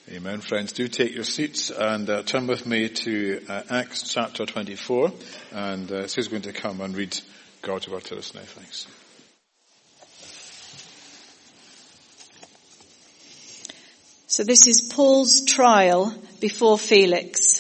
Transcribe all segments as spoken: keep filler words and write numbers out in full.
Amen. Friends, do take your seats and uh, turn with me to uh, Acts chapter twenty-four. And uh, Sue's going to come and read God's word to us now. Thanks. So this is Paul's trial before Felix.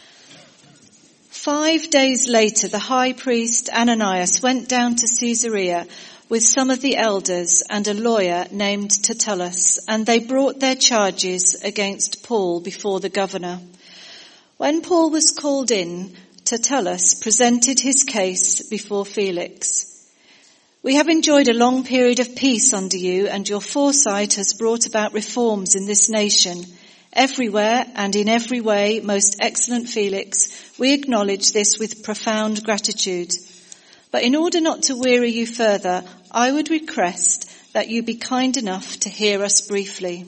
Five days later, the high priest Ananias went down to Caesarea with some of the elders and a lawyer named Tertullus, and they brought their charges against Paul before the governor. When Paul was called in, Tertullus presented his case before Felix. "We have enjoyed a long period of peace under you, and your foresight has brought about reforms in this nation. Everywhere and in every way, most excellent Felix, we acknowledge this with profound gratitude. But in order not to weary you further, I would request that you be kind enough to hear us briefly.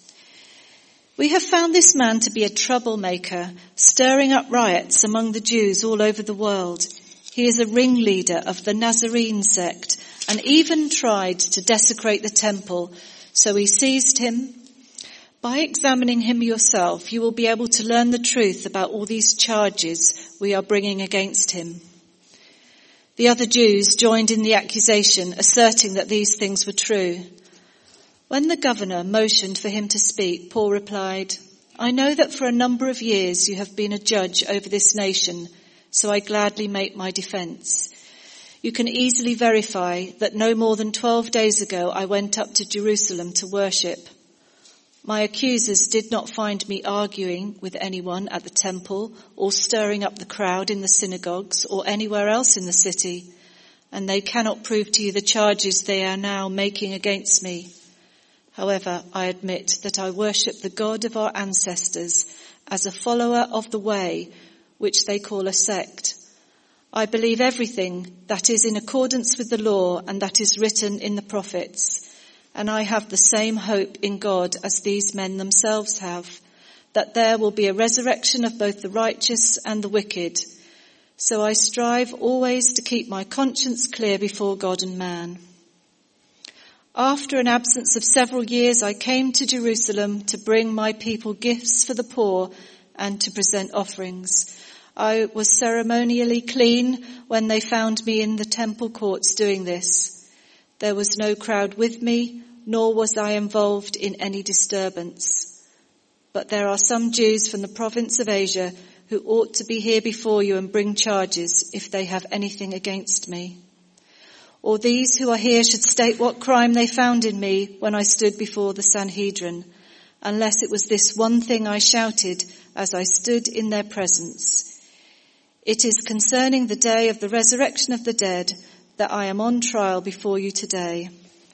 We have found this man to be a troublemaker, stirring up riots among the Jews all over the world. He is a ringleader of the Nazarene sect and even tried to desecrate the temple, so we seized him. By examining him yourself, you will be able to learn the truth about all these charges we are bringing against him." The other Jews joined in the accusation, asserting that these things were true. When the governor motioned for him to speak, Paul replied, "I know that for a number of years you have been a judge over this nation, so I gladly make my defense. You can easily verify that no more than twelve days ago I went up to Jerusalem to worship. My accusers did not find me arguing with anyone at the temple or stirring up the crowd in the synagogues or anywhere else in the city, and they cannot prove to you the charges they are now making against me. However, I admit that I worship the God of our ancestors as a follower of the way, which they call a sect. I believe everything that is in accordance with the law and that is written in the prophets. And I have the same hope in God as these men themselves have, that there will be a resurrection of both the righteous and the wicked. So I strive always to keep my conscience clear before God and man. After an absence of several years, I came to Jerusalem to bring my people gifts for the poor and to present offerings. I was ceremonially clean when they found me in the temple courts doing this. There was no crowd with me, nor was I involved in any disturbance. But there are some Jews from the province of Asia who ought to be here before you and bring charges if they have anything against me. Or these who are here should state what crime they found in me when I stood before the Sanhedrin, unless it was this one thing I shouted as I stood in their presence. It is concerning the day of the resurrection of the dead that I am on trial before you today."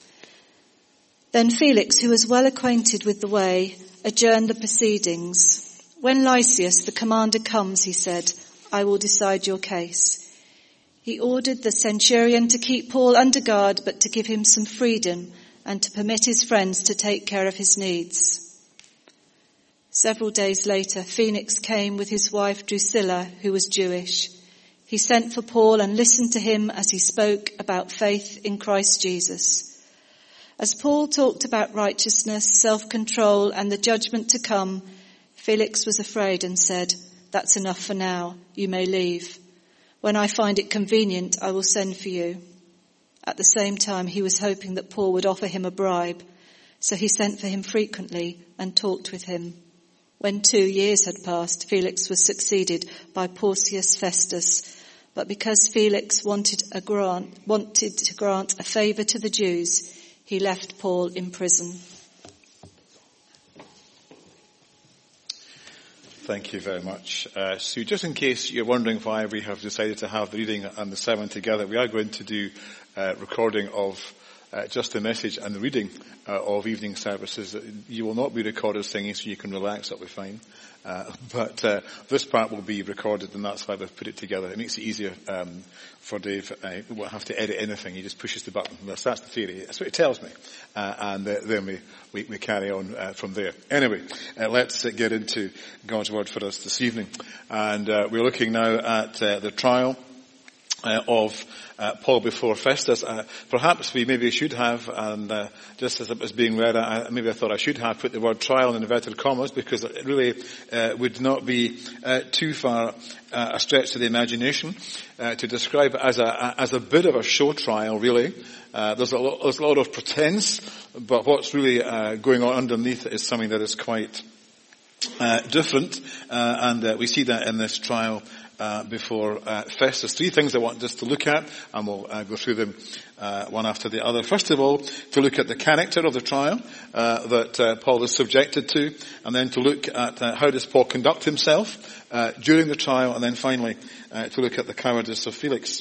Then Felix, who was well acquainted with the way, adjourned the proceedings. "When Lysias, the commander, comes," he said, "I will decide your case." He ordered the centurion to keep Paul under guard, but to give him some freedom and to permit his friends to take care of his needs. Several days later, Felix came with his wife Drusilla, who was Jewish. He sent for Paul and listened to him as he spoke about faith in Christ Jesus. As Paul talked about righteousness, self-control, and the judgment to come, Felix was afraid and said, "That's enough for now. You may leave. When I find it convenient, I will send for you." At the same time, he was hoping that Paul would offer him a bribe, so he sent for him frequently and talked with him. When two years had passed, Felix was succeeded by Porcius Festus. But because Felix wanted a grant, wanted to grant a favour to the Jews, he left Paul in prison. Thank you very much, uh, Sue. Just in case you're wondering why we have decided to have the reading and the sermon together, we are going to do a recording of Uh, just the message and the reading uh, of evening services. You will not be recorded singing, so you can relax, that'll be fine. Uh, but uh, this part will be recorded, and that's why we've put it together. It makes it easier um, for Dave. Uh, he won't have to edit anything. He just pushes the button. That's, that's the theory. That's what it tells me. Uh, and uh, then we, we, we carry on uh, from there. Anyway, uh, let's uh, get into God's Word for us this evening. And uh, we're looking now at uh, the trial uh, of uh, Paul before Festus. Uh, perhaps we maybe should have, and uh, just as it was being read, I, maybe I thought I should have put the word trial in inverted commas, because it really uh, would not be uh, too far uh, a stretch to the imagination uh, to describe it as a as a bit of a show trial, really. Uh, there's a lot, there's a lot of pretense, but what's really uh, going on underneath is something that is quite uh, different, uh, and uh, we see that in this trial uh, before uh, Festus. Three things I want us to look at, and we'll uh, go through them uh, one after the other. First of all, to look at the character of the trial uh, that uh, Paul is subjected to, and then to look at uh, how does Paul conduct himself uh, during the trial, and then finally uh, to look at the cowardice of Felix.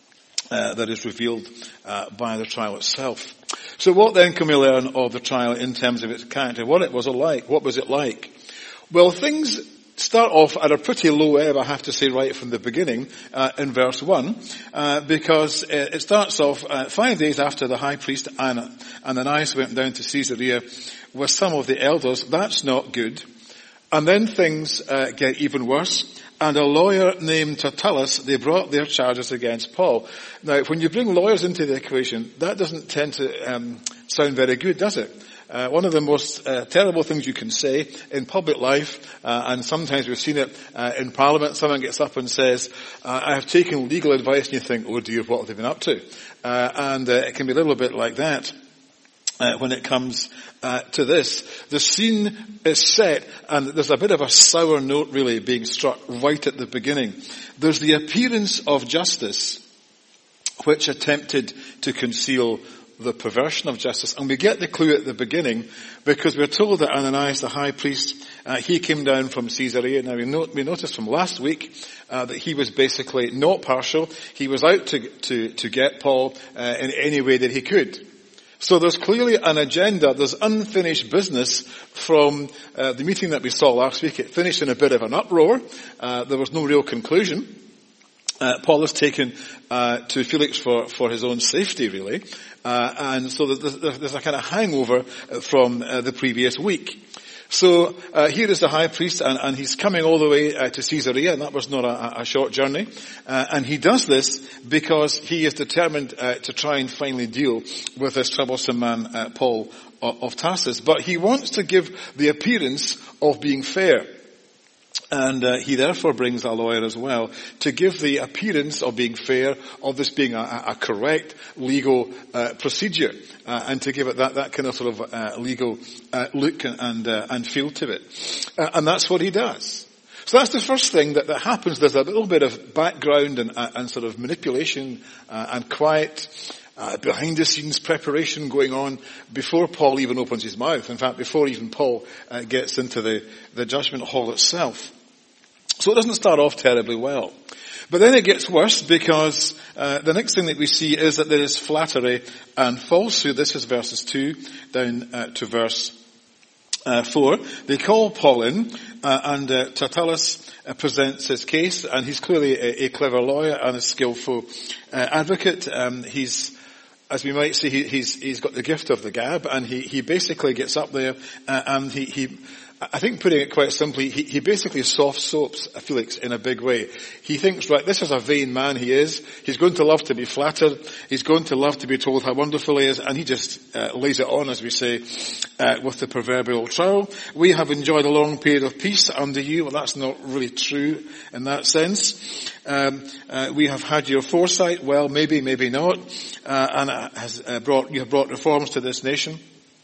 Uh, that is revealed uh, by the trial itself. So what then can we learn of the trial in terms of its character? What it was it like? What was it like? Well, things start off at a pretty low ebb, I have to say, right from the beginning, uh, in verse one, uh, because it, it starts off uh, five days after the high priest Ananias went down to Caesarea with some of the elders. That's not good. And then things uh, get even worse. And a lawyer named Tertullus, they brought their charges against Paul. Now, when you bring lawyers into the equation, that doesn't tend to um, sound very good, does it? Uh, one of the most uh, terrible things you can say in public life, uh, and sometimes we've seen it uh, in Parliament, someone gets up and says, uh, I have taken legal advice, and you think, oh dear, what have they been up to? Uh, and uh, it can be a little bit like that. Uh, when it comes uh, to this. The scene is set, and there's a bit of a sour note really being struck right at the beginning. There's the appearance of justice which attempted to conceal the perversion of justice. And we get the clue at the beginning because we're told that Ananias, the high priest, uh, he came down from Caesarea. Now we, note, we noticed from last week uh, that he was basically not partial. He was out to, to, to get Paul uh, in any way that he could. So there's clearly an agenda, there's unfinished business from uh, the meeting that we saw last week. It finished in a bit of an uproar. Uh, there was no real conclusion. Uh, Paul is taken uh, to Felix for, for his own safety, really. Uh, and so there's, there's a kind of hangover from uh, the previous week. So uh, here is the high priest, and, and he's coming all the way uh, to Caesarea, and that was not a, a short journey. Uh, and he does this because he is determined uh, to try and finally deal with this troublesome man, uh, Paul of, of Tarsus. But he wants to give the appearance of being fair. And uh, he therefore brings a lawyer as well to give the appearance of being fair, of this being a, a correct legal uh, procedure, uh, and to give it that, that kind of sort of uh, legal uh, look and uh, and feel to it. Uh, and that's what he does. So that's the first thing that, that happens. There's a little bit of background and, uh, and sort of manipulation uh, and quiet uh, behind-the-scenes preparation going on before Paul even opens his mouth. In fact, before even Paul uh, gets into the, the judgment hall itself. So it doesn't start off terribly well. But then it gets worse because uh, the next thing that we see is that there is flattery and falsehood. This is verses two down uh, to verse uh, four. They call Paul in, uh, and uh, Tertullus uh, presents his case, and he's clearly a, a clever lawyer and a skillful uh, advocate. Um, he's As we might say, he, he's, he's got the gift of the gab, and he, he basically gets up there uh, and he, he I think putting it quite simply, he, he basically soft soaps Felix in a big way. He thinks, right, this is a vain man he is. He's going to love to be flattered. He's going to love to be told how wonderful he is. And he just uh, lays it on, as we say, uh, with the proverbial trowel. We have enjoyed a long period of peace under you. Well, that's not really true in that sense. Um, uh, we have had your foresight. Well, maybe, maybe not. Uh, and it has uh, brought, you have brought reforms to this nation.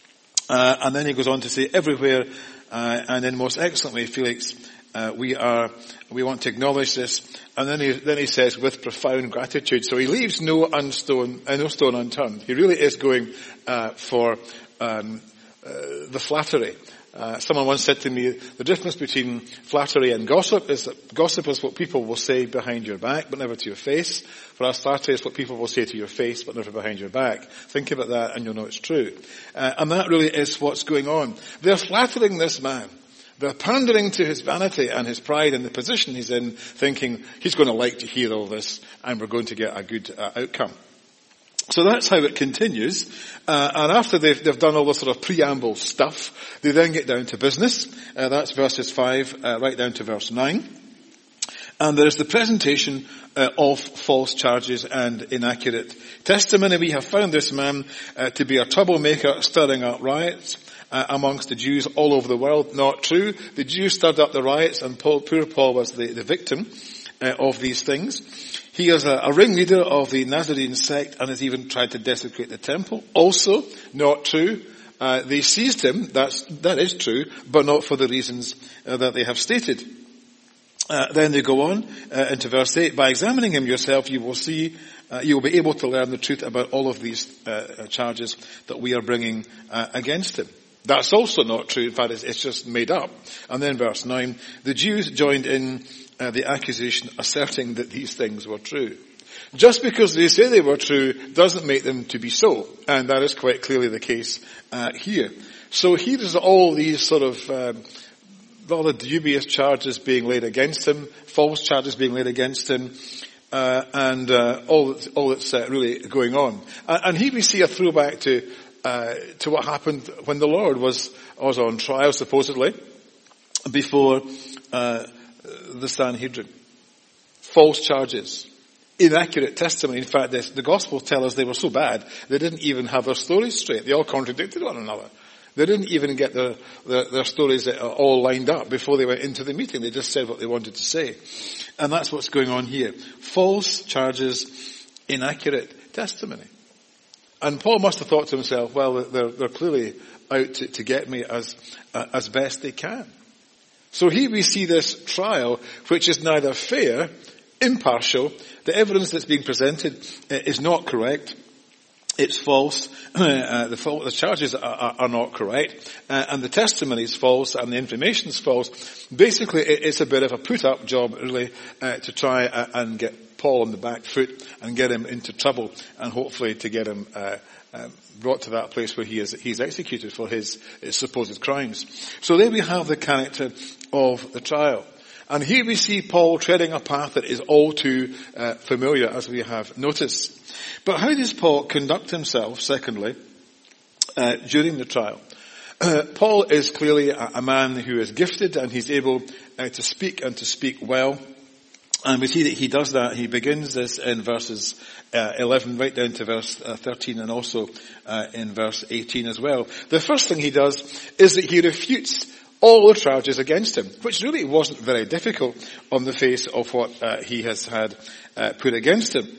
Uh, and then he goes on to say, everywhere, uh, and in most excellent way, Felix, uh, we are, we want to acknowledge this. And then he, then he says, with profound gratitude. So he leaves no unstone, uh, no stone unturned. He really is going, uh, for, um, uh, the flattery. Uh, someone once said to me, the difference between flattery and gossip is that gossip is what people will say behind your back, but never to your face. Whereas flattery is what people will say to your face, but never behind your back. Think about that and you'll know it's true. Uh, and that really is what's going on. They're flattering this man. They're pandering to his vanity and his pride and the position he's in, thinking he's going to like to hear all this and we're going to get a good uh, outcome. So that's how it continues. Uh, and after they've, they've done all the sort of preamble stuff, they then get down to business. Uh, that's verses five uh, right down to verse nine. And there is the presentation uh, of false charges and inaccurate testimony. We have found this man uh, to be a troublemaker, stirring up riots uh, amongst the Jews all over the world. Not true. The Jews stirred up the riots, and Paul, poor Paul was the, the victim uh, of these things. He is a, a ringleader of the Nazarene sect and has even tried to desecrate the temple. Also, not true. Uh, they seized him. That's, that is true, but not for the reasons uh, that they have stated. Uh, then they go on uh, into verse eight. By examining him yourself, you will see, uh, you will be able to learn the truth about all of these uh, charges that we are bringing uh, against him. That's also not true. In fact, it's, it's just made up. And then verse nine, the Jews joined in uh, the accusation, asserting that these things were true. Just because they say they were true doesn't make them to be so. And that is quite clearly the case uh, here. So here's all these sort of um, all the dubious charges being laid against him, false charges being laid against him, uh, and uh, all that's, all that's uh, really going on. And, and here we see a throwback to uh, to what happened when the Lord was was on trial, supposedly, before uh, the Sanhedrin. False charges, inaccurate testimony. In fact, this, the Gospels tell us they were so bad they didn't even have their stories straight. They all contradicted one another. They didn't even get their, their, their stories all lined up before they went into the meeting. They just said what they wanted to say. And that's what's going on here. False charges, inaccurate testimony. And Paul must have thought to himself, well, they're, they're clearly out to, to get me as, uh, as best they can. So here we see this trial, which is neither fair, impartial. The evidence that's being presented is not correct. It's false. Uh, the, the charges are, are, are not correct. Uh, and the testimony is false and the information is false. Basically, it, it's a bit of a put-up job, really, uh, to try uh, and get Paul on the back foot and get him into trouble and hopefully to get him uh, uh, brought to that place where he is he's executed for his, his supposed crimes. So there we have the character of the trial. And here we see Paul treading a path that is all too uh, familiar, as we have noticed. But how does Paul conduct himself, secondly, uh, during the trial? Uh, Paul is clearly a, a man who is gifted and he's able uh, to speak and to speak well. And we see that he does that. He begins this in verses uh, eleven right down to verse uh, thirteen and also uh, in verse eighteen as well. The first thing he does is that he refutes all the charges against him, which really wasn't very difficult on the face of what uh, he has had uh, put against him.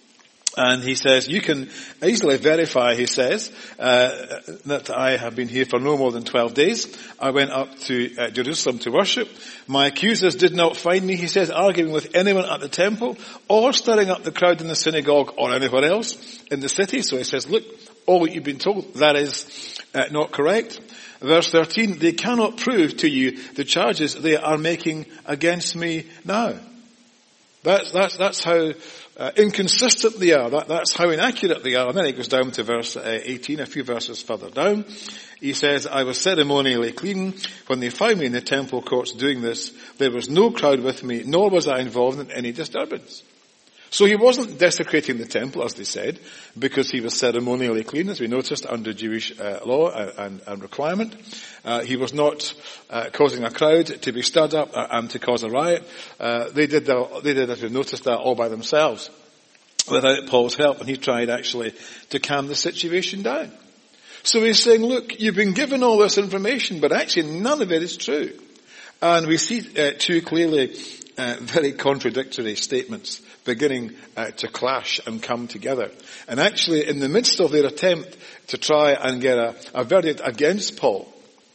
And he says, you can easily verify, he says, uh, that I have been here for no more than twelve days. I went up to uh, Jerusalem to worship. My accusers did not find me, he says, arguing with anyone at the temple or stirring up the crowd in the synagogue or anywhere else in the city. So he says, look, all that you've been told, that is uh, not correct. Verse thirteen, they cannot prove to you the charges they are making against me now. That's, that's, that's how uh, inconsistent they are. That, that's how inaccurate they are. And then he goes down to verse uh, eighteen, a few verses further down. He says, I was ceremonially clean. When they found me in the temple courts doing this, there was no crowd with me, nor was I involved in any disturbance. So he wasn't desecrating the temple, as they said, because he was ceremonially clean, as we noticed, under Jewish uh, law and, and requirement. Uh, he was not uh, causing a crowd to be stirred up and to cause a riot. Uh, they did, the, they did, as we noticed, that all by themselves, without Paul's help, and he tried actually to calm the situation down. So he's saying, look, you've been given all this information, but actually none of it is true. And we see uh, two clearly uh, very contradictory statements beginning uh, to clash and come together. And actually, in the midst of their attempt to try and get a, a verdict against Paul,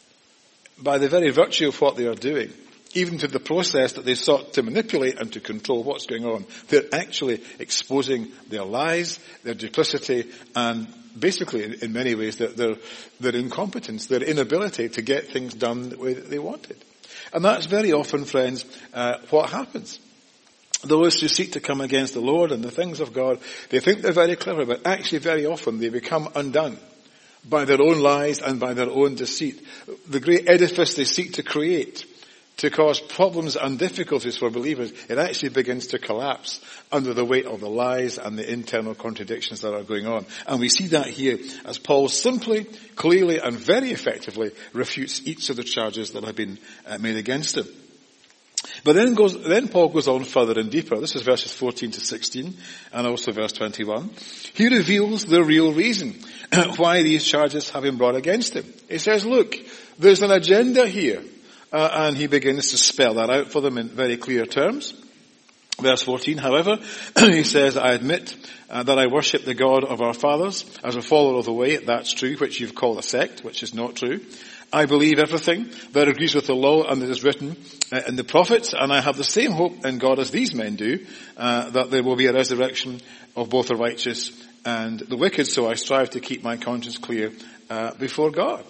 by the very virtue of what they are doing, even to the process that they sought to manipulate and to control what's going on, they're actually exposing their lies, their duplicity, and basically, in, in many ways, their, their, their incompetence, their inability to get things done the way that they wanted. And that's very often, friends, uh, what happens. Those who seek to come against the Lord and the things of God, they think they're very clever, but actually very often they become undone by their own lies and by their own deceit. The great edifice they seek to create to cause problems and difficulties for believers, it actually begins to collapse under the weight of the lies and the internal contradictions that are going on. And we see that here as Paul simply, clearly and very effectively refutes each of the charges that have been uh, made against him. But then goes, then Paul goes on further and deeper. This is verses fourteen to sixteen and also verse twenty-one. He reveals the real reason why these charges have been brought against him. He says, look, there's an agenda here. Uh, and he begins to spell that out for them in very clear terms. Verse fourteen, however, he says, I admit uh, that I worship the God of our fathers as a follower of the way. That's true, which you've called a sect, which is not true. I believe everything that agrees with the law and that is written uh, in the prophets, and I have the same hope in God as these men do, uh, that there will be a resurrection of both the righteous and the wicked, so I strive to keep my conscience clear uh, before God.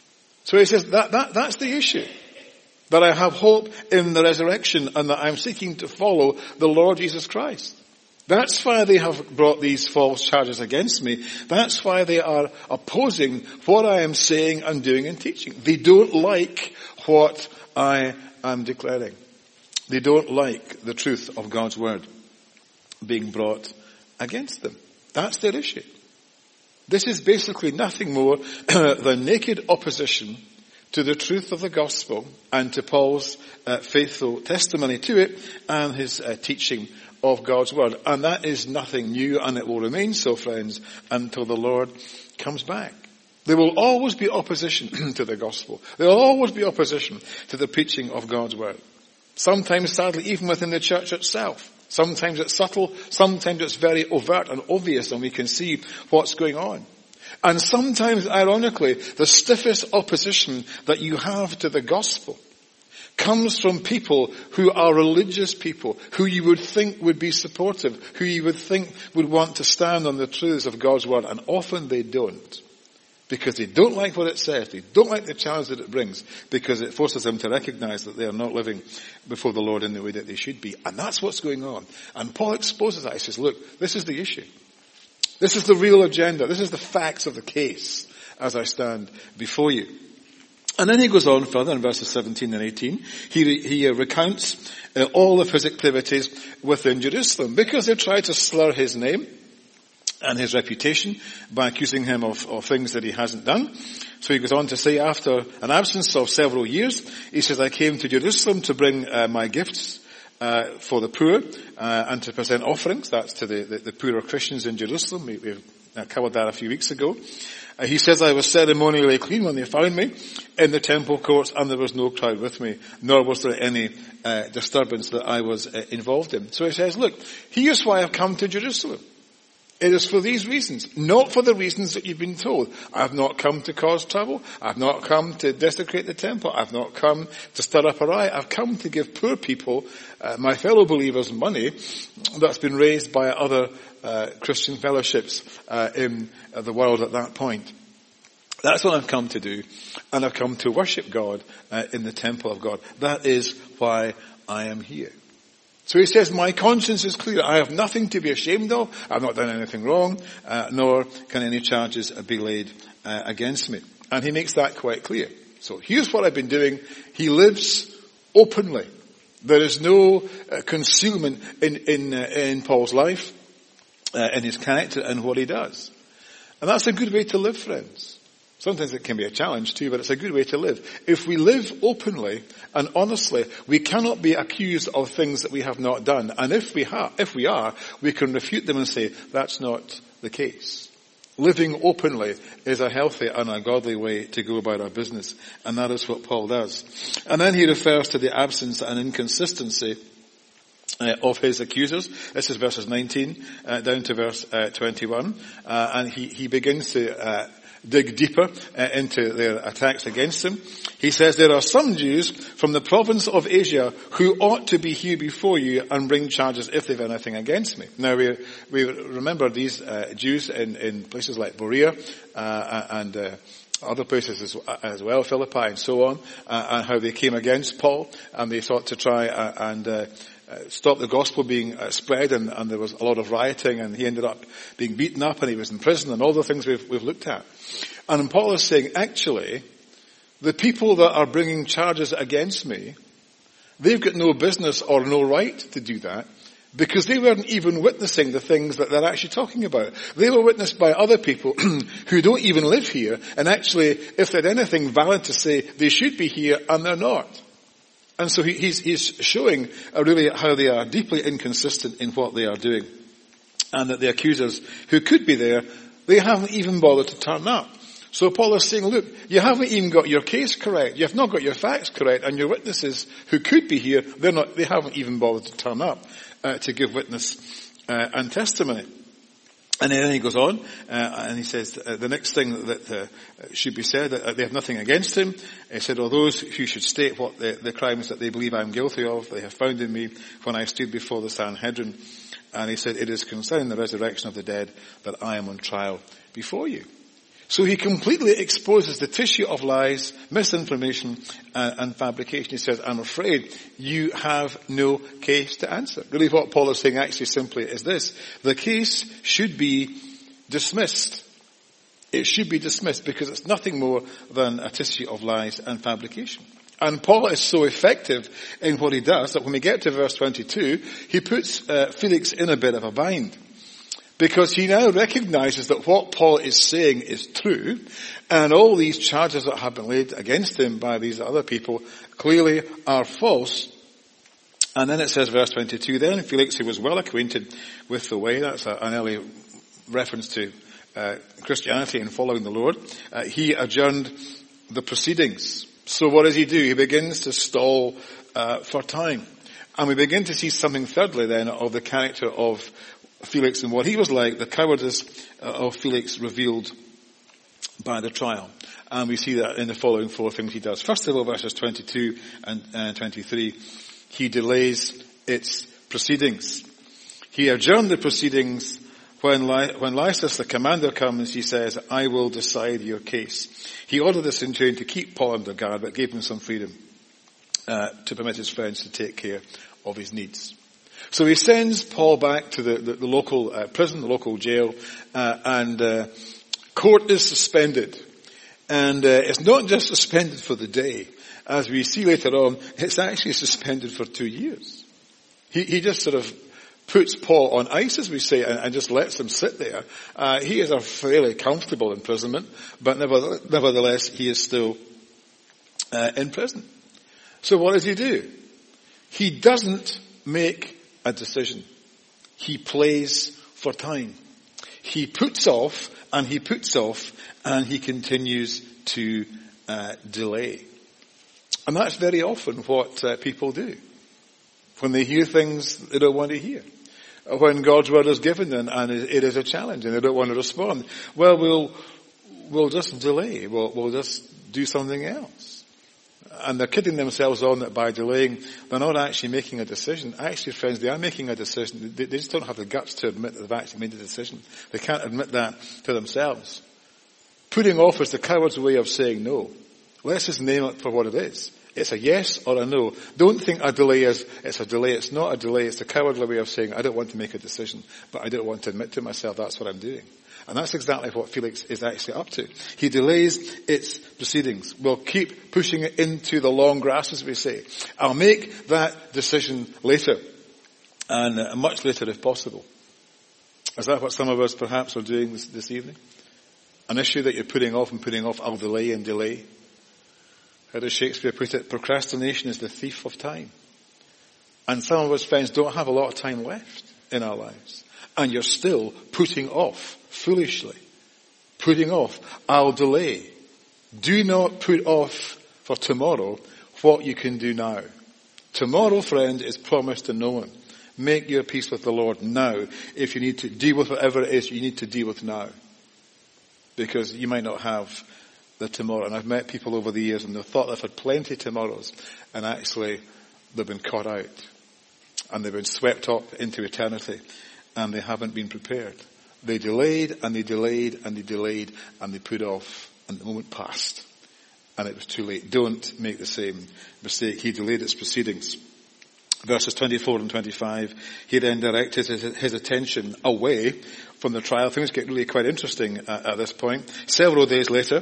So he says that, that that's the issue. That I have hope in the resurrection and that I'm seeking to follow the Lord Jesus Christ. That's why they have brought these false charges against me. That's why they are opposing what I am saying and doing and teaching. They don't like what I am declaring. They don't like the truth of God's word being brought against them. That's their issue. This is basically nothing more than naked opposition to the truth of the gospel and to Paul's uh, faithful testimony to it and his uh, teaching of God's word. And that is nothing new, and it will remain so, friends, until the Lord comes back. There will always be opposition to the gospel. There will always be opposition to the preaching of God's word. Sometimes, sadly, even within the church itself. Sometimes it's subtle, sometimes it's very overt and obvious, and we can see what's going on. And sometimes, ironically, the stiffest opposition that you have to the gospel comes from people who are religious people, who you would think would be supportive, who you would think would want to stand on the truths of God's word, and often they don't. Because they don't like what it says, they don't like the challenge that it brings, because it forces them to recognize that they are not living before the Lord in the way that they should be. And that's what's going on. And Paul exposes that. He says, look, this is the issue. This is the real agenda. This is the facts of the case as I stand before you. And then he goes on further in verses seventeen and eighteen. He, he uh, recounts uh, all of his activities within Jerusalem because they tried to slur his name and his reputation by accusing him of, of things that he hasn't done. So he goes on to say, after an absence of several years, he says, I came to Jerusalem to bring uh, my gifts uh, for the poor uh, and to present offerings. That's to the, the, the poorer Christians in Jerusalem. We, we've uh, covered that a few weeks ago. Uh, he says, I was ceremonially clean when they found me in the temple courts, and there was no crowd with me, nor was there any uh, disturbance that I was uh, involved in. So he says, look, here's why I've come to Jerusalem. It is for these reasons, not for the reasons that you've been told. I've not come to cause trouble. I've not come to desecrate the temple. I've not come to stir up a riot. I've come to give poor people, uh, my fellow believers, money that's been raised by other uh, Christian fellowships uh, in uh, the world at that point. That's what I've come to do. And I've come to worship God uh, in the temple of God. That is why I am here. So he says, my conscience is clear. I have nothing to be ashamed of. I've not done anything wrong, uh, nor can any charges be laid uh, against me. And he makes that quite clear. So here's what I've been doing. He lives openly. There is no uh, concealment in, in, uh, in Paul's life, uh, in his character and what he does. And that's a good way to live, friends. Sometimes it can be a challenge too, but it's a good way to live. If we live openly and honestly, we cannot be accused of things that we have not done. And if we have, if we are, we can refute them and say, that's not the case. Living openly is a healthy and a godly way to go about our business. And that is what Paul does. And then he refers to the absence and inconsistency Uh, of his accusers. This is verses nineteen uh, down to verse uh, twenty-one. Uh, and he, he begins to uh, dig deeper uh, into their attacks against him. He says, there are some Jews from the province of Asia who ought to be here before you and bring charges if they've anything against me. Now we we remember these uh, Jews in, in places like Berea uh, and uh, other places as, as well, Philippi and so on, uh, and how they came against Paul and they sought to try uh, and uh, Uh, stop the gospel being uh, spread, and, and there was a lot of rioting, and he ended up being beaten up, and he was in prison, and all the things we've, we've looked at. And Paul is saying, actually, the people that are bringing charges against me, they've got no business or no right to do that, because they weren't even witnessing the things that they're actually talking about. They were witnessed by other people who don't even live here, and actually, if they had anything valid to say, they should be here, and they're not. And so he, he's, he's showing uh, really how they are deeply inconsistent in what they are doing. And that the accusers who could be there, they haven't even bothered to turn up. So Paul is saying, look, you haven't even got your case correct. You have not got your facts correct. And your witnesses who could be here, they're not, they haven't even bothered to turn up uh, to give witness uh, and testimony. And then he goes on, uh, and he says uh, the next thing that uh, should be said, that uh, they have nothing against him. He said, "Or those who should state what the, the crimes that they believe I am guilty of, they have found in me when I stood before the Sanhedrin." And he said, "It is concerning the resurrection of the dead that I am on trial before you." So he completely exposes the tissue of lies, misinformation, uh, and fabrication. He says, "I'm afraid you have no case to answer." Really what Paul is saying actually simply is this: the case should be dismissed. It should be dismissed because it's nothing more than a tissue of lies and fabrication. And Paul is so effective in what he does that when we get to verse twenty-two, he puts uh, Felix in a bit of a bind. Because he now recognizes that what Paul is saying is true, and all these charges that have been laid against him by these other people clearly are false. And then it says, verse twenty-two, "Then Felix, who was well acquainted with the way," that's a, an early reference to uh, Christianity and following the Lord, uh, he adjourned the proceedings. So what does he do? He begins to stall uh, for time. And we begin to see something thirdly then of the character of Felix and what he was like, the cowardice of Felix revealed by the trial. And we see that in the following four things he does. First of all, verses twenty-two and uh, twenty-three, he delays its proceedings. He adjourned the proceedings. When, Ly- when Lysias, the commander, comes, he says, "I will decide your case." He ordered the centurion to keep Paul under guard, but gave him some freedom uh, to permit his friends to take care of his needs. So he sends Paul back to the, the, the local uh, prison, the local jail, uh, and uh, court is suspended. And uh, it's not just suspended for the day. As we see later on, it's actually suspended for two years. He, he just sort of puts Paul on ice, as we say, and, and just lets him sit there. Uh, he is a fairly comfortable imprisonment, but nevertheless, nevertheless he is still uh, in prison. So what does he do? He doesn't make a decision. He plays for time. He puts off and he puts off and he continues to uh, delay. And that's very often what uh, people do. When they hear things they don't want to hear. When God's word is given them and it is a challenge and they don't want to respond. Well, we'll, we'll just delay. We'll, we'll just do something else. And they're kidding themselves on that by delaying, they're not actually making a decision. Actually, friends, they are making a decision. They, they just don't have the guts to admit that they've actually made a decision. They can't admit that to themselves. Putting off is the coward's way of saying no. Let's just name it for what it is. It's a yes or a no. Don't think a delay is, it's a delay. It's not a delay. It's the cowardly way of saying, I don't want to make a decision, but I don't want to admit to myself that's what I'm doing. And that's exactly what Felix is actually up to. He delays its proceedings. We'll keep pushing it into the long grass, as we say. I'll make that decision later, and uh, much later if possible. Is that what some of us perhaps are doing this, this evening? An issue that you're putting off and putting off, I'll delay and delay. How does Shakespeare put it? Procrastination is the thief of time. And some of us, friends, don't have a lot of time left in our lives. And you're still putting off, foolishly, putting off, I'll delay. Do not put off for tomorrow what you can do now. Tomorrow, friend, is promised to no one. Make your peace with the Lord now. If you need to deal with whatever it is you need to deal with now. Because you might not have the tomorrow. And I've met people over the years and they've thought they've had plenty tomorrows. And actually, they've been caught out. And they've been swept up into eternity. And they haven't been prepared. They delayed and they delayed and they delayed and they put off, and the moment passed and it was too late. Don't make the same mistake. He delayed its proceedings. Verses twenty-four and twenty-five, he then directed his, his attention away from the trial. Things get really quite interesting at, at this point. Several days later,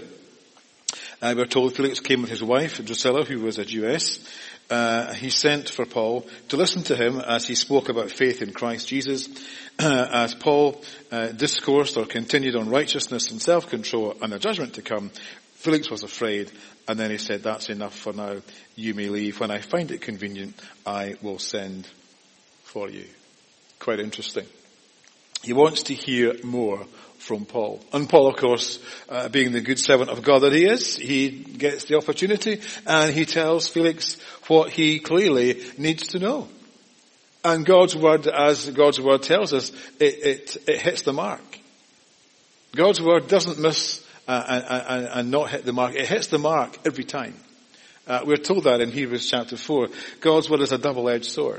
uh, we're told Felix came with his wife, Drusilla, who was a Jewess. Uh, he sent for Paul to listen to him as he spoke about faith in Christ Jesus. Uh, as Paul uh, discoursed or continued on righteousness and self-control and the judgment to come, Felix was afraid, and then he said, that's enough for now. You may leave. When I find it convenient, I will send for you. Quite interesting. He wants to hear more from Paul. And Paul, of course, uh, being the good servant of God that he is, he gets the opportunity and he tells Felix what he clearly needs to know. And God's word, as God's word tells us, it, it, it hits the mark. God's word doesn't miss uh, and, and, and not hit the mark. It hits the mark every time. Uh, we're told that in Hebrews chapter four. God's word is a double-edged sword.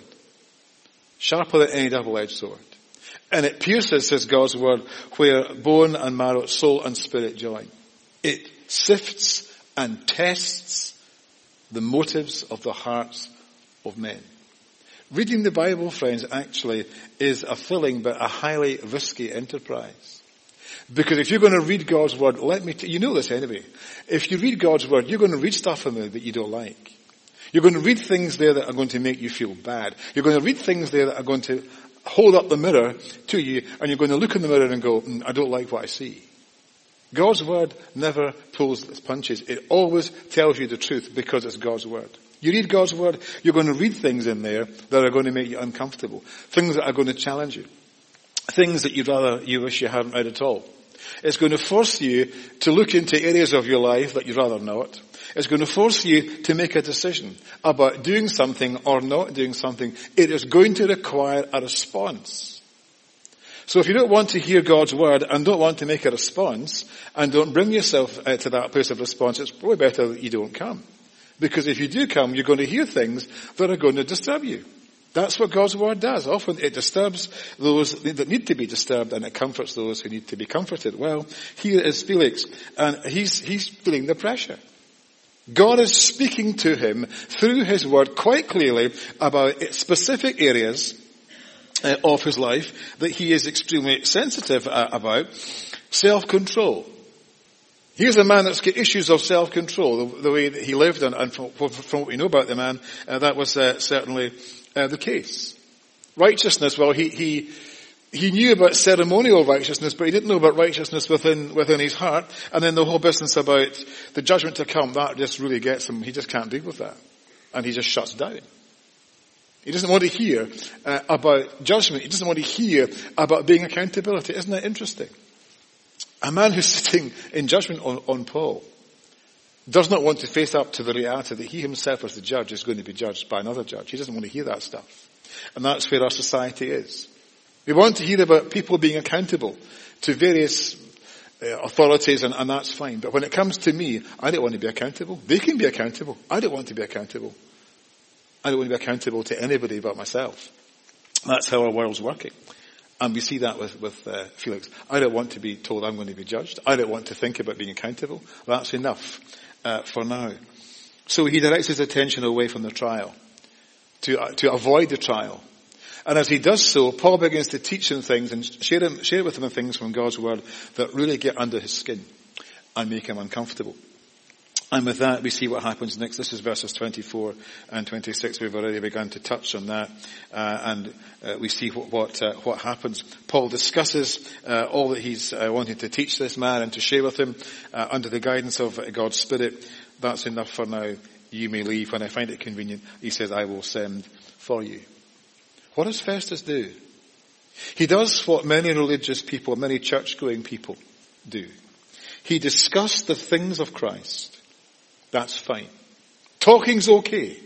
Sharper than any double-edged sword. And it pierces, says God's word, where bone and marrow, soul and spirit join. It sifts and tests the motives of the hearts of men. Reading the Bible, friends, actually is a thrilling but a highly risky enterprise. Because if you're going to read God's word, let me, t- you know this anyway. If you read God's word, you're going to read stuff in there that you don't like. You're going to read things there that are going to make you feel bad. You're going to read things there that are going to hold up the mirror to you, and you're going to look in the mirror and go, mm, I don't like what I see. God's word never pulls its punches. It always tells you the truth because it's God's word. You read God's word, you're going to read things in there that are going to make you uncomfortable. Things that are going to challenge you. Things that you'd rather, you wish you hadn't read at all. It's going to force you to look into areas of your life that you'd rather not. It's going to force you to make a decision about doing something or not doing something. It is going to require a response. So if you don't want to hear God's word and don't want to make a response and don't bring yourself uh, to that place of response, it's probably better that you don't come. Because if you do come, you're going to hear things that are going to disturb you. That's what God's word does. Often it disturbs those that need to be disturbed and it comforts those who need to be comforted. Well, here is Felix and he's, he's feeling the pressure. God is speaking to him through his word quite clearly about specific areas uh, of his life that he is extremely sensitive uh, about. Self-control. Here's a man that's got issues of self-control, the, the way that he lived, and, and from, from what we know about the man, uh, that was uh, certainly uh, the case. Righteousness, well, he, he, he knew about ceremonial righteousness, but he didn't know about righteousness within, within his heart. And then the whole business about the judgment to come, that just really gets him. He just can't deal with that. And he just shuts down. He doesn't want to hear uh, about judgment. He doesn't want to hear about being accountability. Isn't that interesting? A man who's sitting in judgment on, on Paul does not want to face up to the reality that he himself as the judge is going to be judged by another judge. He doesn't want to hear that stuff. And that's where our society is. We want to hear about people being accountable to various uh, authorities, and, and that's fine. But when it comes to me, I don't want to be accountable. They can be accountable. I don't want to be accountable. I don't want to be accountable to anybody but myself. That's how our world's working. And we see that with, with uh, Felix. I don't want to be told I'm going to be judged. I don't want to think about being accountable. That's enough uh, for now. So he directs his attention away from the trial, to uh, to avoid the trial. And as he does so, Paul begins to teach him things and share, him, share with him things from God's word that really get under his skin and make him uncomfortable. And with that, we see what happens next. This is verses twenty-four and twenty-six. We've already begun to touch on that. Uh, and uh, we see what what, uh, what happens. Paul discusses uh, all that he's uh, wanted to teach this man and to share with him uh, under the guidance of God's Spirit. That's enough for now. You may leave. When I find it convenient, he says, I will send for you. What does Festus do? He does what many religious people, many church-going people do. He discussed the things of Christ. That's fine. Talking's okay.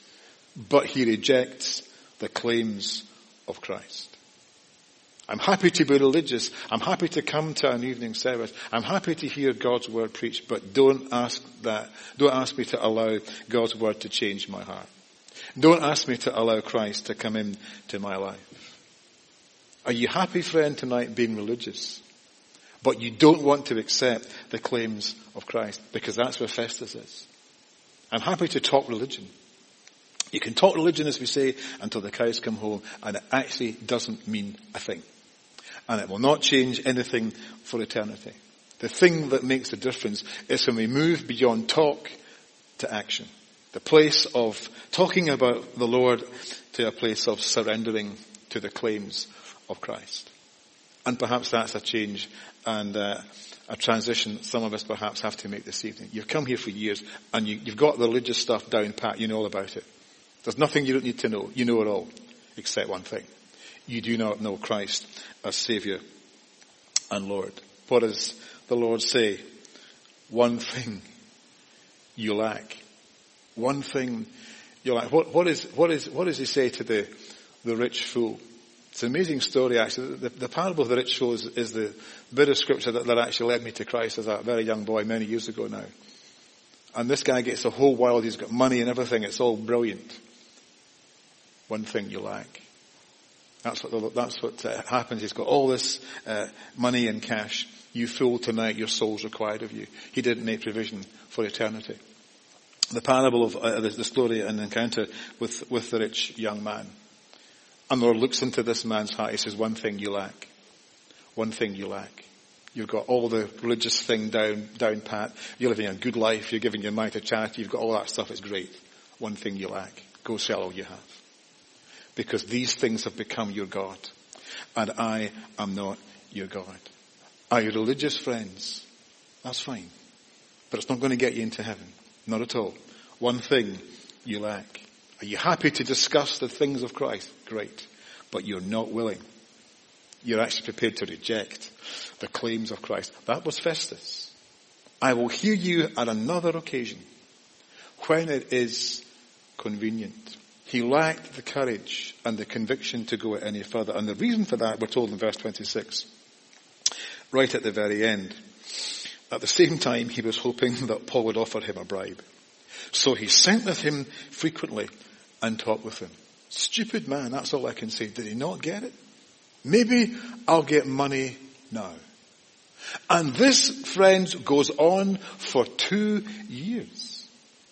But he rejects the claims of Christ. I'm happy to be religious. I'm happy to come to an evening service. I'm happy to hear God's word preached. But don't ask that. Don't ask me to allow God's word to change my heart. Don't ask me to allow Christ to come into my life. Are you happy, friend, tonight being religious? But you don't want to accept the claims of Christ, because that's where Festus is. I'm happy to talk religion. You can talk religion, as we say, until the cows come home, and it actually doesn't mean a thing. And it will not change anything for eternity. The thing that makes the difference is when we move beyond talk to action. The place of talking about the Lord to a place of surrendering to the claims of Christ. And perhaps that's a change and uh, a transition some of us perhaps have to make this evening. You've come here for years and you, you've got the religious stuff down pat. You know all about it. There's nothing you don't need to know. You know it all, except one thing. You do not know Christ as Saviour and Lord. What does the Lord say? One thing you lack. One thing you lack. What, what is, what is, what does he say to the, the rich fool? It's an amazing story, actually. The, the parable of the rich fool is, is the bit of scripture that, that actually led me to Christ as a very young boy many years ago now. And this guy gets the whole world. He's got money and everything. It's all brilliant. One thing you lack. That's what, the, that's what uh, happens. He's got all this uh, money and cash. You fool, tonight your soul's required of you. He didn't make provision for eternity. The parable of uh, the, the story and encounter with, with the rich young man. And the Lord looks into this man's heart. He says, one thing you lack. One thing you lack. You've got all the religious thing down, down pat. You're living a good life. You're giving your money to charity. You've got all that stuff. It's great. One thing you lack. Go sell all you have. Because these things have become your God. And I am not your God. Are you religious friends? That's fine. But it's not going to get you into heaven. Not at all. One thing you lack. Are you happy to discuss the things of Christ? Great. But you're not willing. You're actually prepared to reject the claims of Christ. That was Festus. I will hear you at another occasion when it is convenient. He lacked the courage and the conviction to go any further. And the reason for that, we're told in verse twenty-six, right at the very end. At the same time, he was hoping that Paul would offer him a bribe. So he sent with him frequently and talked with him. Stupid man, that's all I can say. Did he not get it? Maybe I'll get money now. And this, friends, goes on for two years.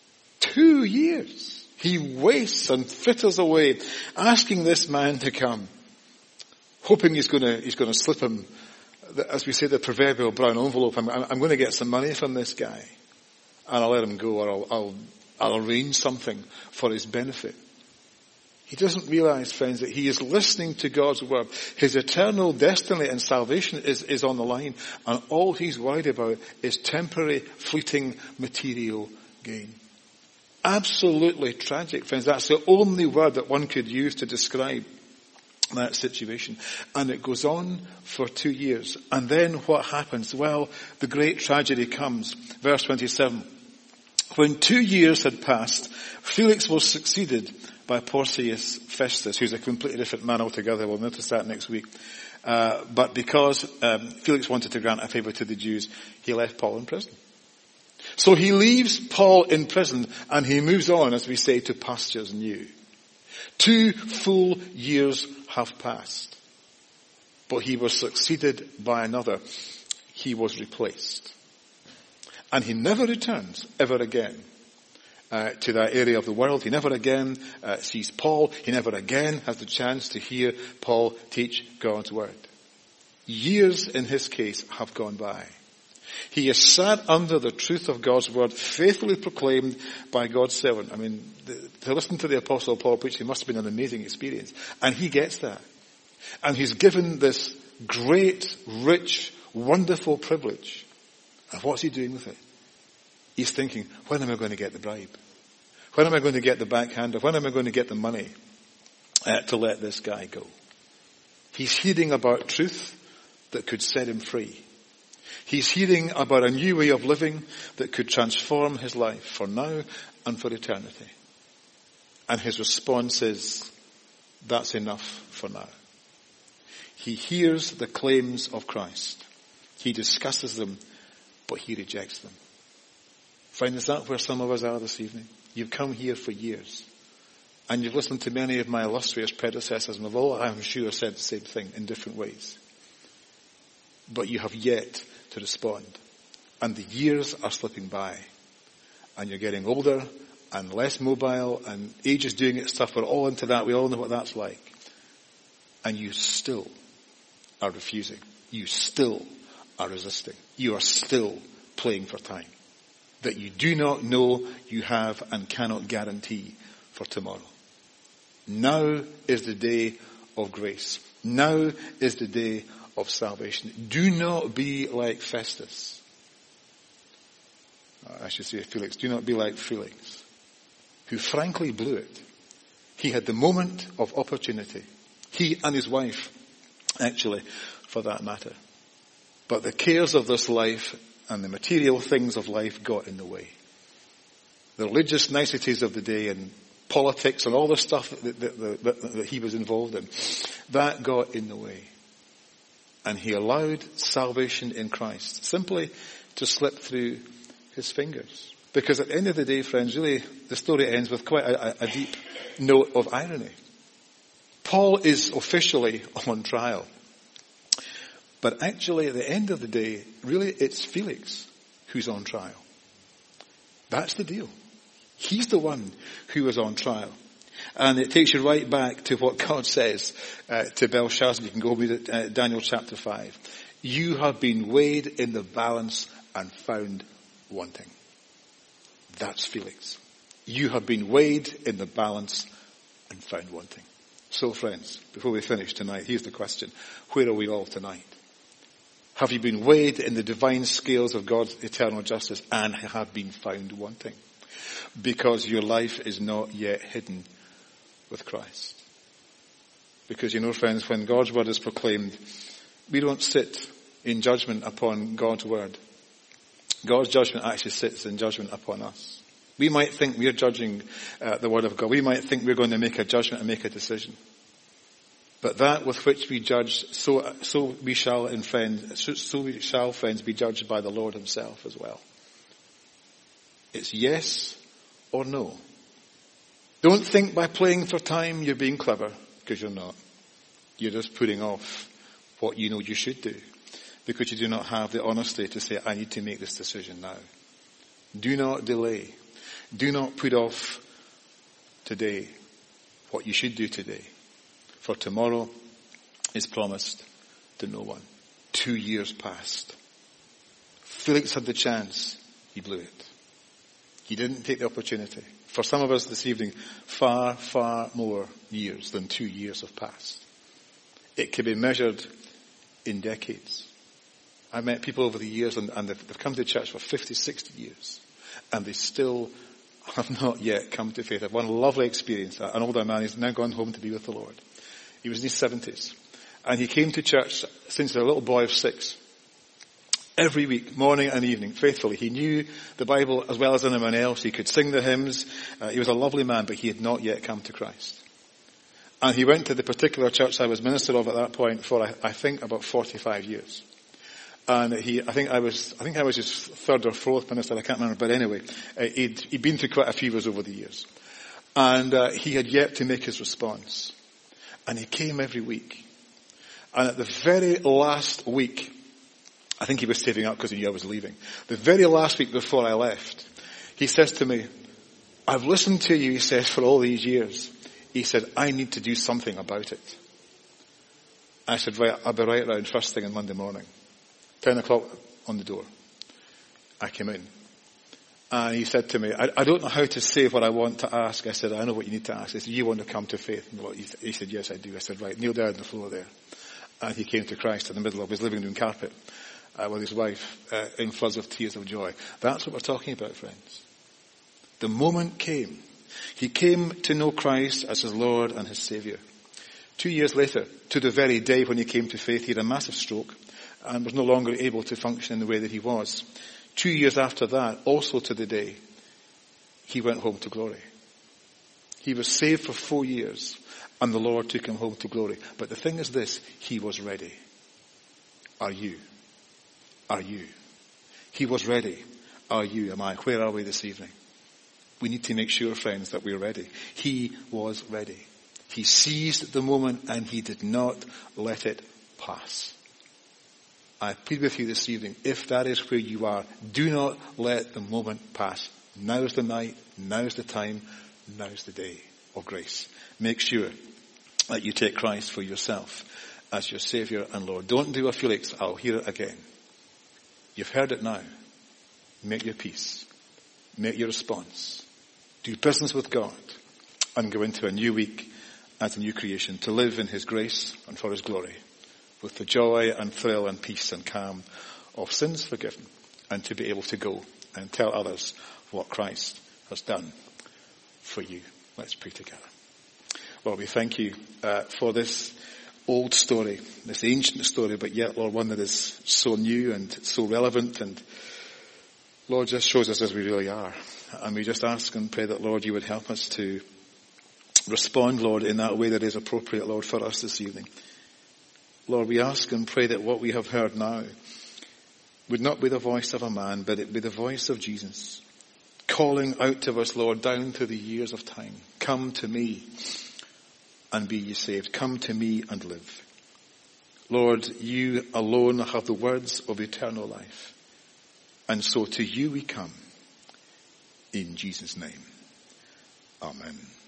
Two years. He wastes and fritters away, asking this man to come, hoping he's going to he's going to slip him, as we say, the proverbial brown envelope. I'm, I'm going to get some money from this guy, and I'll let him go, or I'll, I'll I'll arrange something for his benefit. He doesn't realize, friends, that he is listening to God's word. His eternal destiny and salvation is, is on the line, and all he's worried about is temporary, fleeting, material gain. Absolutely tragic, friends. That's the only word that one could use to describe that situation. And it goes on for two years. And then what happens? Well, the great tragedy comes. Verse twenty-seven. When two years had passed, Felix was succeeded by Porcius Festus, who's a completely different man altogether. We'll notice that next week. Uh, but because um, Felix wanted to grant a favor to the Jews, he left Paul in prison. So he leaves Paul in prison and he moves on, as we say, to pastures new. Two full years have passed. But he was succeeded by another. He was replaced. And he never returns ever again uh, to that area of the world. He never again uh, sees Paul. He never again has the chance to hear Paul teach God's word. Years in his case have gone by. He is sat under the truth of God's word, faithfully proclaimed by God's servant. I mean, the, to listen to the Apostle Paul preach, it must have been an amazing experience. And he gets that. And he's given this great, rich, wonderful privilege. And what's he doing with it? He's thinking, when am I going to get the bribe? When am I going to get the backhander? When am I going to get the money uh, to let this guy go? He's hearing about truth that could set him free. He's hearing about a new way of living that could transform his life for now and for eternity. And his response is, that's enough for now. He hears the claims of Christ. He discusses them, but he rejects them. Friend, is that where some of us are this evening? You've come here for years. And you've listened to many of my illustrious predecessors, and they've all, I'm sure, said the same thing in different ways. But you have yet to respond. And the years are slipping by. And you're getting older and less mobile, and age is doing its stuff. We're all into that. We all know what that's like. And you still are refusing. You still are resisting. You are still playing for time that you do not know you have and cannot guarantee for tomorrow. Now is the day of grace. Now is the day of salvation. Do not be like Festus. I should say Felix. Do not be like Felix, who frankly blew it. He had the moment of opportunity. He and his wife, actually, for that matter. But the cares of this life and the material things of life got in the way. The religious niceties of the day and politics and all the stuff that, that, that, that he was involved in, that got in the way. And he allowed salvation in Christ simply to slip through his fingers. Because at the end of the day, friends, really, the story ends with quite a, a deep note of irony. Paul is officially on trial. But actually, at the end of the day, really, it's Felix who's on trial. That's the deal. He's the one who is on trial. And it takes you right back to what God says uh, to Belshazzar. You can go with it, uh, Daniel chapter five. You have been weighed in the balance and found wanting. That's Felix. You have been weighed in the balance and found wanting. So friends, before we finish tonight, here's the question. Where are we all tonight? Have you been weighed in the divine scales of God's eternal justice and have been found wanting? Because your life is not yet hidden with Christ. Because you know, friends, when God's word is proclaimed, we don't sit in judgment upon God's word. God's judgment actually sits in judgment upon us. We might think we're judging uh, the word of God. We might think we're going to make a judgment and make a decision. But that with which we judge, so so we shall, in friends, so we shall, friends, be judged by the Lord himself as well. It's yes or no. Don't think by playing for time you're being clever, because you're not. You're just putting off what you know you should do, because you do not have the honesty to say, I need to make this decision now. Do not delay. Do not put off today what you should do today. For tomorrow is promised to no one. Two years passed. Felix had the chance. He blew it. He didn't take the opportunity. For some of us this evening, far, far more years than two years have passed. It can be measured in decades. I've met people over the years and, and they've, they've come to church for fifty, sixty years. And they still have not yet come to faith. I've one lovely experience. An older man, he's now gone home to be with the Lord. He was in his seventies. And he came to church since he was a little boy of six. Every week, morning and evening, faithfully. He knew the Bible as well as anyone else. He could sing the hymns. Uh, he was a lovely man, but he had not yet come to Christ. And he went to the particular church I was minister of at that point for, I, I think, about forty-five years. And he, I think I was, I think I was his third or fourth minister, I can't remember, but anyway, uh, he'd, he'd been through quite a few of us over the years. And uh, he had yet to make his response. And he came every week. And at the very last week, I think he was saving up because he knew I was leaving. The very last week before I left, he says to me, I've listened to you, he says, for all these years. He said, I need to do something about it. I said, right, I'll be right around first thing on Monday morning. Ten o'clock on the door. I came in. And he said to me, I, I don't know how to say what I want to ask. I said, I know what you need to ask. He said, you want to come to faith? And he, he said, yes, I do. I said, right, kneel down on the floor there. And he came to Christ in the middle of his living room carpet uh, with his wife uh, in floods of tears of joy. That's what we're talking about, friends. The moment came. He came to know Christ as his Lord and his Savior. Two years later, to the very day when he came to faith, he had a massive stroke and was no longer able to function in the way that he was. Two years after that, also to the day, he went home to glory. He was saved for four years, and the Lord took him home to glory. But the thing is this, he was ready. Are you? Are you? He was ready. Are you? Am I? Where are we this evening? We need to make sure, friends, that we're ready. He was ready. He seized the moment and he did not let it pass. I plead with you this evening, if that is where you are, do not let the moment pass. Now's the night, now's the time, now's the day of grace. Make sure that you take Christ for yourself as your Savior and Lord. Don't do a Felix, I'll hear it again. You've heard it now. Make your peace. Make your response. Do business with God and go into a new week as a new creation to live in his grace and for his glory with the joy and thrill and peace and calm of sins forgiven, and to be able to go and tell others what Christ has done for you. Let's pray together. Lord, we thank you uh, for this old story, this ancient story, but yet, Lord, one that is so new and so relevant, and Lord, just shows us as we really are. And we just ask and pray that, Lord, you would help us to respond, Lord, in that way that is appropriate, Lord, for us this evening. Lord, we ask and pray that what we have heard now would not be the voice of a man, but it be the voice of Jesus, calling out to us, Lord, down through the years of time. Come to me and be ye saved. Come to me and live. Lord, you alone have the words of eternal life. And so to you we come. In Jesus' name. Amen.